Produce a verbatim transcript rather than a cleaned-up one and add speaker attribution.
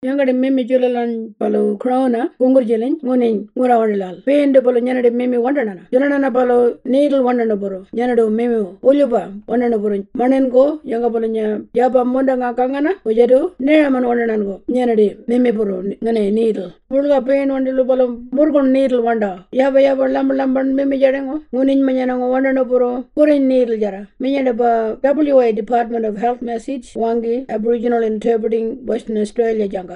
Speaker 1: Younger Mimi Julalan Palo Crona, Bungur Jilin, Munin, Murawanilal. Pay in the Polo Yanade Mimi Wandana. Jonana Palo, Needle Wandanaboro, Yanado Mimi, Uluba, Wandanaboro, Manengo, Younger Polonia, Yaba Mondanga Kangana, Ujadu, Neraman Wandanango, Yanade, Mimi Puro, Nane Needle. Murga pain Wandilubalo, Murgon Needle Wanda, Yaba Yaba Lamb Lamban Mimi Jarango, Munin Manyango Wandanaboro, Purin Needle Jara, Minyanaba, W A Department of Health Message, Wangi, Aboriginal Interpreting, Western Australia Jungle.